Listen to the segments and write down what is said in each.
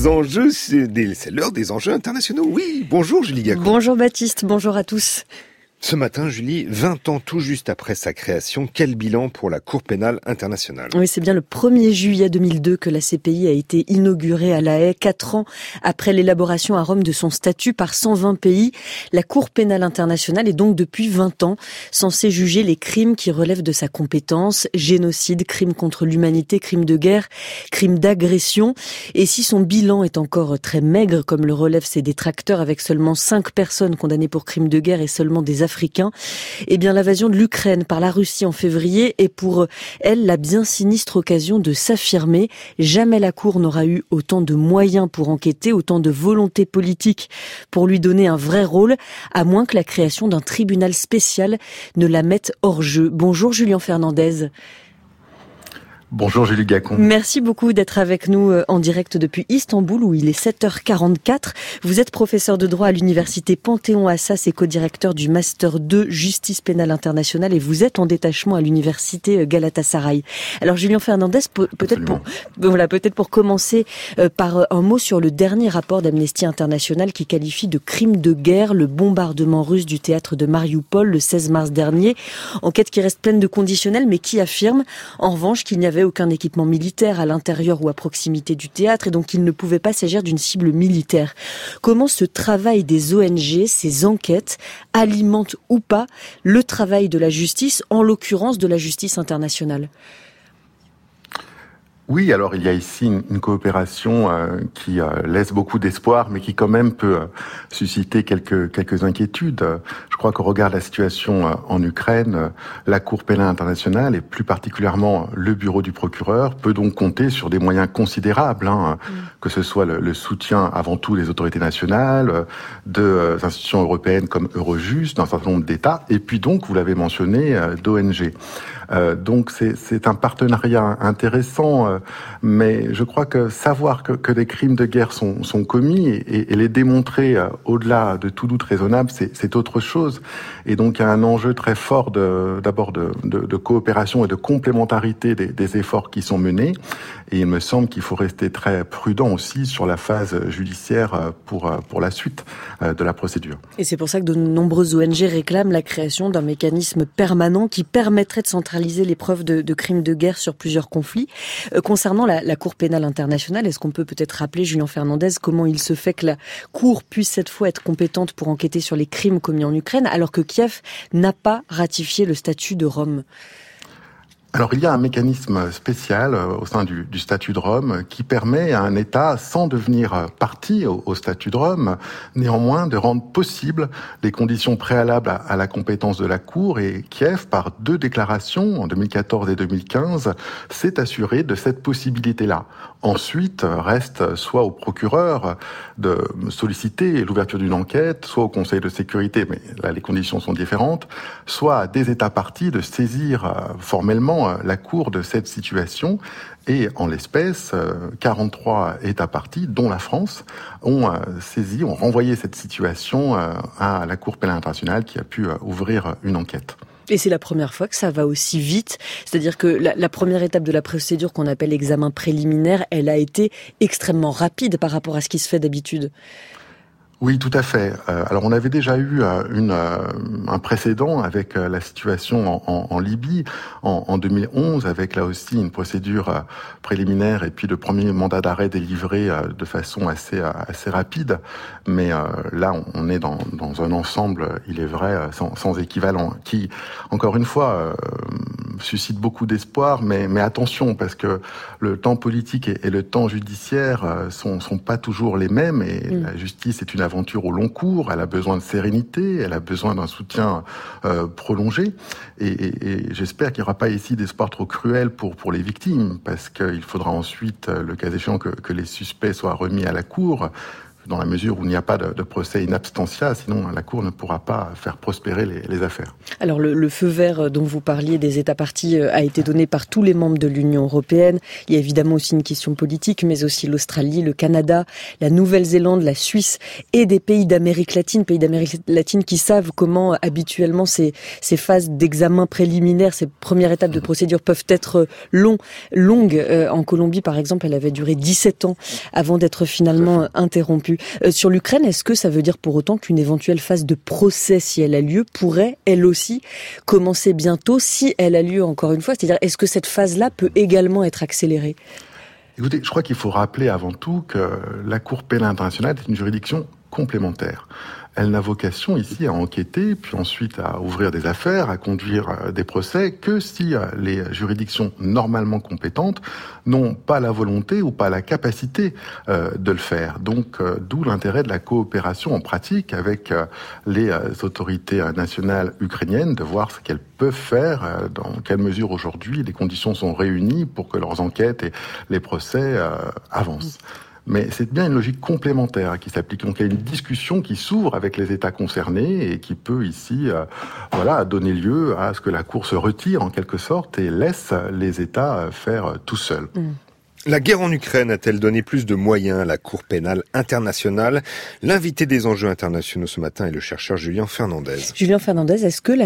enjeux, c'est l'heure des enjeux internationaux. Oui, bonjour Julie Gacon. Bonjour Baptiste, bonjour à tous. Ce matin, Julie, 20 ans tout juste après sa création, quel bilan pour la Cour pénale internationale ? Oui, c'est bien le 1er juillet 2002 que la CPI a été inaugurée à La Haye, 4 ans après l'élaboration à Rome de son statut par 120 pays. La Cour pénale internationale est donc depuis 20 ans censée juger les crimes qui relèvent de sa compétence, génocide, crimes contre l'humanité, crimes de guerre, crimes d'agression. Et si son bilan est encore très maigre, comme le relèvent ses détracteurs, avec seulement 5 personnes condamnées pour crimes de guerre et seulement des Africains, eh bien l'invasion de l'Ukraine par la Russie en février est pour elle la bien sinistre occasion de s'affirmer. Jamais la Cour n'aura eu autant de moyens pour enquêter, autant de volonté politique pour lui donner un vrai rôle, à moins que la création d'un tribunal spécial ne la mette hors jeu. Bonjour Julien Fernandez. Bonjour Julie Gacon. Merci beaucoup d'être avec nous en direct depuis Istanbul où il est 7h44. Vous êtes professeur de droit à l'université Panthéon-Assas et co-directeur du Master 2 Justice pénale internationale et vous êtes en détachement à l'université Galatasaray. Alors Julien Fernandez, peut-être pour commencer par un mot sur le dernier rapport d'Amnesty International qui qualifie de crime de guerre le bombardement russe du théâtre de Mariupol le 16 mars dernier. Enquête qui reste pleine de conditionnels mais qui affirme en revanche qu'il n'y avait aucun équipement militaire à l'intérieur ou à proximité du théâtre et donc il ne pouvait pas s'agir d'une cible militaire. Comment ce travail des ONG, ces enquêtes, alimentent ou pas le travail de la justice, en l'occurrence de la justice internationale ? Oui, alors il y a ici une coopération qui laisse beaucoup d'espoir, mais qui quand même peut susciter quelques inquiétudes. Je crois qu'au regard de la situation en Ukraine, la Cour pénale internationale et plus particulièrement le bureau du procureur peut donc compter sur des moyens considérables, que ce soit le soutien avant tout des autorités nationales, de institutions européennes comme Eurojust, d'un certain nombre d'États, et puis donc, vous l'avez mentionné, d'ONG. Donc c'est un partenariat intéressant, mais je crois que savoir que des crimes de guerre sont commis et les démontrer au-delà de tout doute raisonnable, c'est autre chose. Et donc il y a un enjeu très fort d'abord de coopération et de complémentarité des efforts qui sont menés. Et il me semble qu'il faut rester très prudent aussi sur la phase judiciaire pour la suite de la procédure. Et c'est pour ça que de nombreuses ONG réclament la création d'un mécanisme permanent qui permettrait de centraliser les preuves de crimes de guerre sur plusieurs conflits. Concernant la Cour pénale internationale, est-ce qu'on peut peut-être rappeler, Julien Fernandez, comment il se fait que la Cour puisse cette fois être compétente pour enquêter sur les crimes commis en Ukraine, alors que Kiev n'a pas ratifié le statut de Rome ? Alors, il y a un mécanisme spécial au sein du statut de Rome qui permet à un État, sans devenir partie au statut de Rome, néanmoins de rendre possible les conditions préalables à la compétence de la Cour. Et Kiev, par 2 déclarations, en 2014 et 2015, s'est assuré de cette possibilité-là. Ensuite, reste soit au procureur de solliciter l'ouverture d'une enquête, soit au Conseil de sécurité, mais là les conditions sont différentes, soit à des États parties de saisir formellement la Cour de cette situation. Et en l'espèce, 43 États parties, dont la France, ont renvoyé cette situation à la Cour pénale internationale qui a pu ouvrir une enquête. Et c'est la première fois que ça va aussi vite. C'est-à-dire que la première étape de la procédure qu'on appelle examen préliminaire, elle a été extrêmement rapide par rapport à ce qui se fait d'habitude. Oui, tout à fait. Alors, on avait déjà eu un précédent avec la situation en Libye en 2011, avec là aussi une procédure préliminaire et puis le premier mandat d'arrêt délivré de façon assez rapide. Mais là, on est dans un ensemble, il est vrai, sans équivalent, qui, encore une fois, suscite beaucoup d'espoir. Mais attention, parce que le temps politique et le temps judiciaire sont pas toujours les mêmes. Et la justice est une aventure au long cours, elle a besoin de sérénité, elle a besoin d'un soutien prolongé, et j'espère qu'il n'y aura pas ici d'espoir trop cruel pour les victimes, parce qu'il faudra ensuite, le cas échéant, que les suspects soient remis à la cour. dans la mesure où il n'y a pas de procès in absentia, sinon la Cour ne pourra pas faire prospérer les affaires. Alors le feu vert dont vous parliez des États parties a été donné par tous les membres de l'Union européenne. Il y a évidemment aussi une question politique, mais aussi l'Australie, le Canada, la Nouvelle-Zélande, la Suisse et des pays d'Amérique latine qui savent comment habituellement ces phases d'examen préliminaire, ces premières étapes de procédure peuvent être longues. En Colombie, par exemple, elle avait duré 17 ans avant d'être finalement interrompue. Sur l'Ukraine, est-ce que ça veut dire pour autant qu'une éventuelle phase de procès, si elle a lieu, pourrait, elle aussi, commencer bientôt, si elle a lieu encore une fois? C'est-à-dire, est-ce que cette phase-là peut également être accélérée? Écoutez, je crois qu'il faut rappeler avant tout que la Cour pénale internationale est une juridiction complémentaire. Elle n'a vocation ici à enquêter, puis ensuite à ouvrir des affaires, à conduire des procès, que si les juridictions normalement compétentes n'ont pas la volonté ou pas la capacité de le faire. Donc, d'où l'intérêt de la coopération en pratique avec les autorités nationales ukrainiennes, de voir ce qu'elles peuvent faire, dans quelle mesure aujourd'hui les conditions sont réunies pour que leurs enquêtes et les procès avancent. Mais c'est bien une logique complémentaire qui s'applique. Donc il y a une discussion qui s'ouvre avec les États concernés et qui peut ici donner lieu à ce que la Cour se retire en quelque sorte et laisse les États faire tout seuls. La guerre en Ukraine a-t-elle donné plus de moyens à la Cour pénale internationale? L'invité des enjeux internationaux ce matin est le chercheur Julien Fernandez. Julien Fernandez, est-ce que la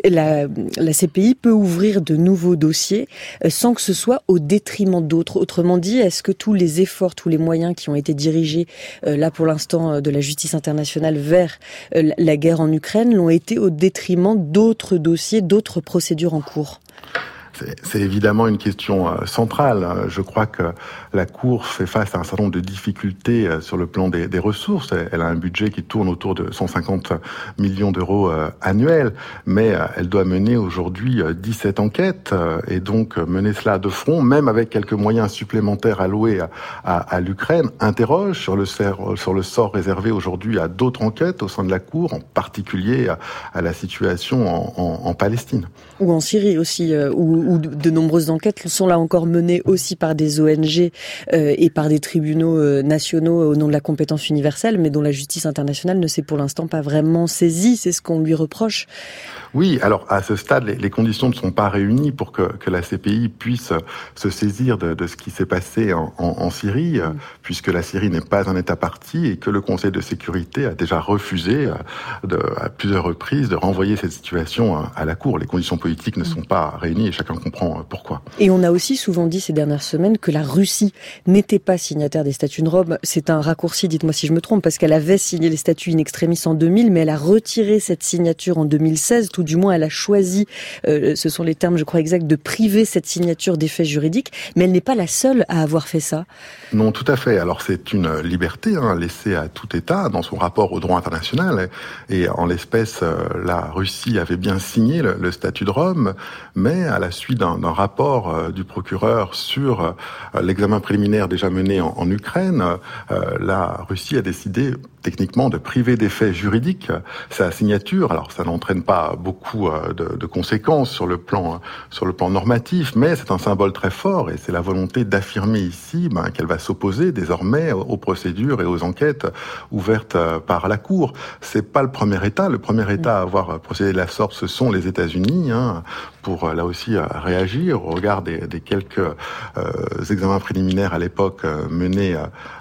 CPI peut ouvrir de nouveaux dossiers sans que ce soit au détriment d'autres? Autrement dit, est-ce que tous les efforts, tous les moyens qui ont été dirigés là pour l'instant de la justice internationale vers la guerre en Ukraine l'ont été au détriment d'autres dossiers, d'autres procédures en cours? C'est évidemment une question centrale. Je crois que la Cour fait face à un certain nombre de difficultés sur le plan des ressources. Elle a un budget qui tourne autour de 150 millions d'euros annuels, mais elle doit mener aujourd'hui 17 enquêtes et donc mener cela de front, même avec quelques moyens supplémentaires alloués à l'Ukraine, interroge sur le sort réservé aujourd'hui à d'autres enquêtes au sein de la Cour, en particulier à la situation en Palestine. Ou en Syrie aussi, où de nombreuses enquêtes sont là encore menées aussi par des ONG et par des tribunaux nationaux au nom de la compétence universelle, mais dont la justice internationale ne s'est pour l'instant pas vraiment saisie. C'est ce qu'on lui reproche. Oui, alors à ce stade, les conditions ne sont pas réunies pour que la CPI puisse se saisir de ce qui s'est passé en Syrie, puisque la Syrie n'est pas un État partie et que le Conseil de sécurité a déjà refusé à plusieurs reprises de renvoyer cette situation à la Cour. Les conditions politiques ne sont pas réunies et chacun comprend pourquoi. Et on a aussi souvent dit ces dernières semaines que la Russie n'était pas signataire des statuts de Rome. C'est un raccourci, dites-moi si je me trompe, parce qu'elle avait signé les statuts in extremis en 2000, mais elle a retiré cette signature en 2016. Tout du moins, elle a choisi, ce sont les termes, je crois exacts, de priver cette signature d'effets juridiques. Mais elle n'est pas la seule à avoir fait ça. Non, tout à fait. Alors c'est une liberté laissée à tout État dans son rapport au droit international. Et en l'espèce, la Russie avait bien signé le statut de Rome, mais à la suite d'un rapport du procureur sur l'examen préliminaire déjà mené en Ukraine, la Russie a décidé techniquement de priver d'effets juridiques sa signature. Alors ça n'entraîne pas beaucoup de conséquences sur le plan normatif, mais c'est un symbole très fort et c'est la volonté d'affirmer ici qu'elle va s'opposer désormais aux procédures et aux enquêtes ouvertes par la Cour. C'est pas le premier État. Le premier État à avoir procédé de la sorte, ce sont les États-Unis, pour là aussi réagir au regard des quelques examens préliminaires à l'époque menés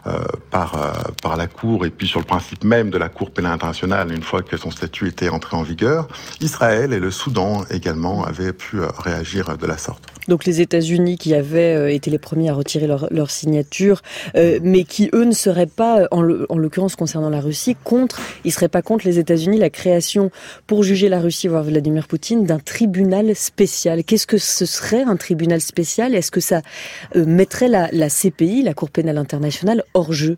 par la Cour et puis sur le principe même de la Cour pénale internationale une fois que son statut était entré en vigueur. Israël et le Soudan également avaient pu réagir de la sorte. Donc les États-Unis qui avaient été les premiers à retirer leur signature, mais qui eux ne seraient pas, en l'occurrence concernant la Russie, ils seraient pas contre les États-Unis la création pour juger la Russie, voire Vladimir Poutine, d'un tribunal spécial. Qu'est-ce que ce serait un tribunal spécial? Est-ce que ça mettrait la CPI, la Cour pénale internationale, hors jeu?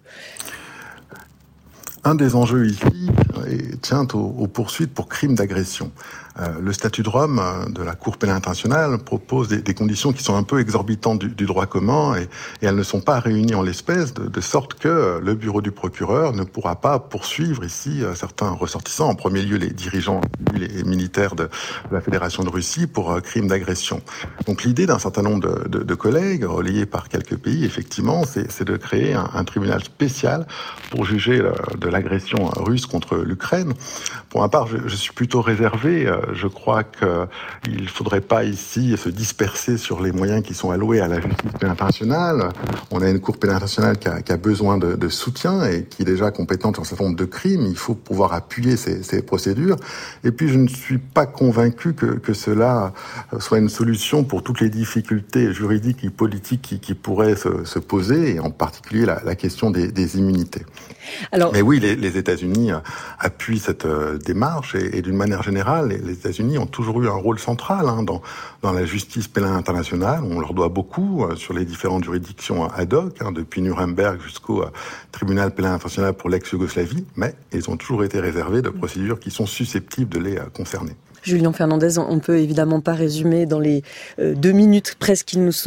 Un des enjeux ici tient aux poursuites pour crimes d'agression. Le statut de Rome de la Cour pénale internationale propose des conditions qui sont un peu exorbitantes du droit commun et elles ne sont pas réunies en l'espèce, de sorte que le bureau du procureur ne pourra pas poursuivre ici certains ressortissants, en premier lieu les dirigeants et militaires de la Fédération de Russie pour crimes d'agression. Donc l'idée d'un certain nombre de collègues, relayés par quelques pays, effectivement, c'est de créer un tribunal spécial pour juger de l'agression russe contre l'Ukraine. Pour ma part, je suis plutôt réservé. Je crois qu'il ne faudrait pas ici se disperser sur les moyens qui sont alloués à la justice pénale internationale. On a une Cour pénale internationale qui a besoin de soutien et qui est déjà compétente sur un certain nombre de crimes. Il faut pouvoir appuyer ces procédures. Et puis, je ne suis pas convaincu que cela soit une solution pour toutes les difficultés juridiques et politiques qui pourraient se poser, et en particulier la question des immunités. Alors, mais oui, les États-Unis appuient cette démarche et d'une manière générale, les États-Unis ont toujours eu un rôle central dans la justice pénale internationale. On leur doit beaucoup sur les différentes juridictions ad hoc, depuis Nuremberg jusqu'au tribunal pénal international pour l'ex-Yougoslavie, mais ils ont toujours été réservés de procédures qui sont susceptibles de les concerner. Julien Fernandez, on peut évidemment pas résumer dans les 2 minutes presque qui nous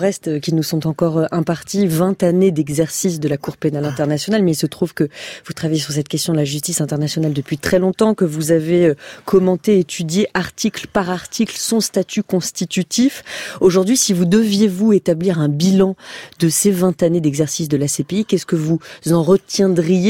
sont encore imparties, 20 années d'exercice de la Cour pénale internationale, mais il se trouve que vous travaillez sur cette question de la justice internationale depuis très longtemps, que vous avez commenté, étudié article par article son statut constitutif. Aujourd'hui, si vous deviez vous établir un bilan de ces 20 années d'exercice de la CPI, qu'est-ce que vous en retiendriez ?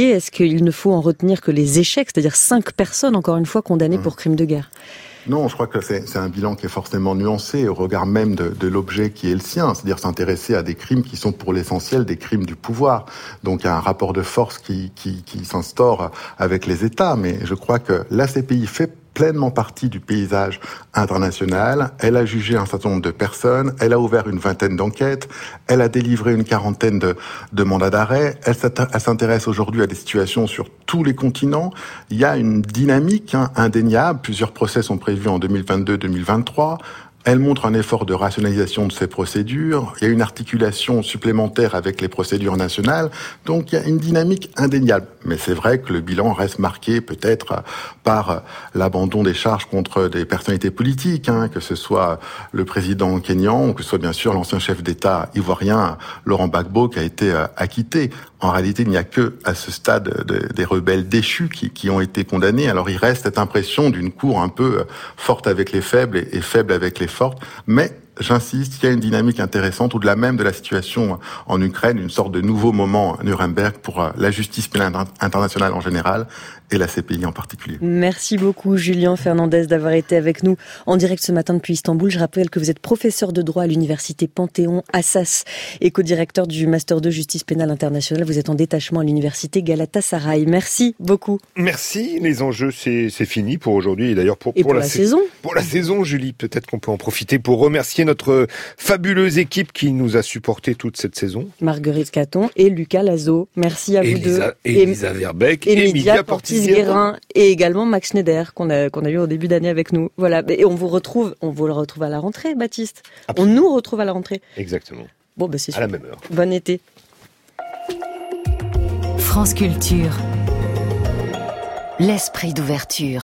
Est-ce qu'il ne faut en retenir que les échecs, c'est-à-dire 5 personnes, encore une fois, condamnées pour crimes de guerre ? Non, je crois que c'est un bilan qui est forcément nuancé au regard même de l'objet qui est le sien, c'est-à-dire s'intéresser à des crimes qui sont pour l'essentiel des crimes du pouvoir. Donc il y a un rapport de force qui s'instaure avec les États, mais je crois que la CPI fait pleinement partie du paysage international. Elle a jugé un certain nombre de personnes, elle a ouvert une vingtaine d'enquêtes, elle a délivré une quarantaine de mandats d'arrêt, elle s'intéresse aujourd'hui à des situations sur tous les continents. Il y a une dynamique indéniable, plusieurs procès sont prévus en 2022-2023. Elle montre un effort de rationalisation de ces procédures. Il y a une articulation supplémentaire avec les procédures nationales. Donc, il y a une dynamique indéniable. Mais c'est vrai que le bilan reste marqué peut-être par l'abandon des charges contre des personnalités politiques, que ce soit le président kényan ou que ce soit bien sûr l'ancien chef d'État ivoirien, Laurent Gbagbo, qui a été acquitté. En réalité, il n'y a que, à ce stade, des rebelles déchus qui ont été condamnés. Alors, il reste cette impression d'une cour un peu forte avec les faibles et faible avec les fortes. Mais, j'insiste, il y a une dynamique intéressante, au-delà même de la situation en Ukraine, une sorte de nouveau moment à Nuremberg pour la justice pénale internationale en général et la CPI en particulier. Merci beaucoup Julien Fernandez d'avoir été avec nous en direct ce matin depuis Istanbul. Je rappelle que vous êtes professeur de droit à l'université Panthéon-Assas et co-directeur du Master 2 Justice pénale internationale. Vous êtes en détachement à l'université Galatasaray. Merci beaucoup. Merci. Les enjeux, c'est fini pour aujourd'hui et d'ailleurs pour la saison. Pour la saison, Julie, peut-être qu'on peut en profiter pour remercier notre fabuleuse équipe qui nous a supporté toute cette saison. Marguerite Caton et Lucas Lazo. Merci à vous deux. Elisa Verbeek et Lydia Portis-Guérin et également Max Schneider qu'on a eu au début d'année avec nous. Voilà. Et on vous le retrouve à la rentrée, Baptiste. Absolument. On nous retrouve à la rentrée. Exactement. Bon, c'est sûr. À la même heure. Bon été. France Culture. L'esprit d'ouverture.